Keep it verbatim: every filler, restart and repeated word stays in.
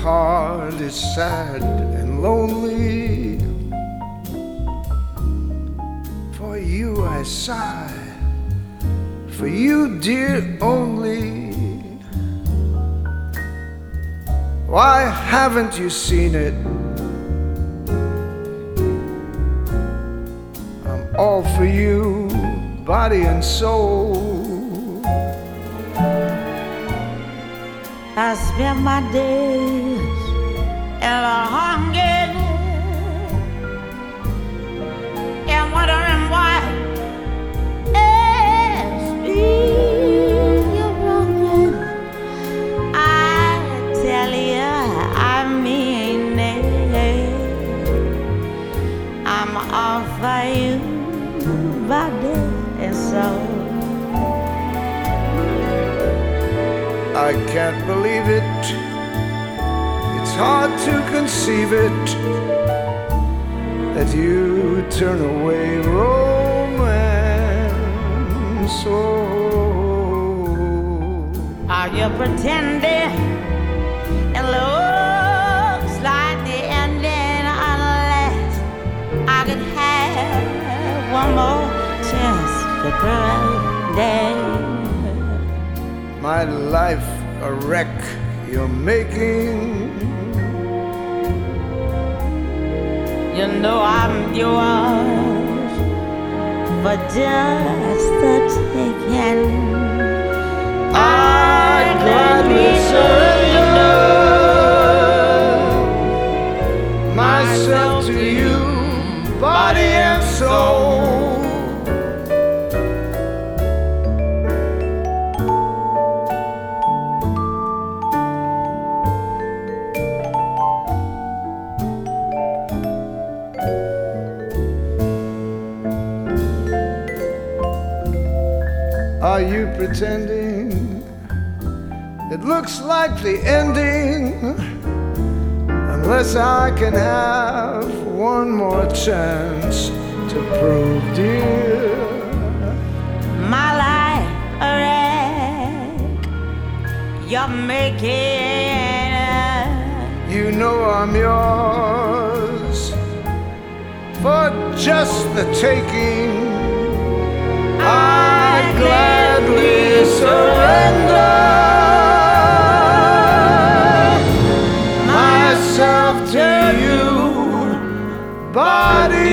heart is sad and lonely. For you I sigh, for you, dear, only. Why haven't you seen it? I'm all for you, body and soul. I spend my days in a hunger and wondering why it's me you're wronging. I tell you, I mean it. I'm all for you, body and soul. I can't believe it. It's hard to conceive it that you turn away romance. Oh, are you pretending? It looks like the ending unless I could have one more chance to pretend. My life a wreck you're making. You know I'm yours for just the taking. I'd gladly surrender myself to you, body and soul. Are you pretending? It looks like the ending, unless I can have one more chance to prove, dear, my life a wreck you're making. you know I'm yours for just the taking. I'd gladly surrender myself to you, body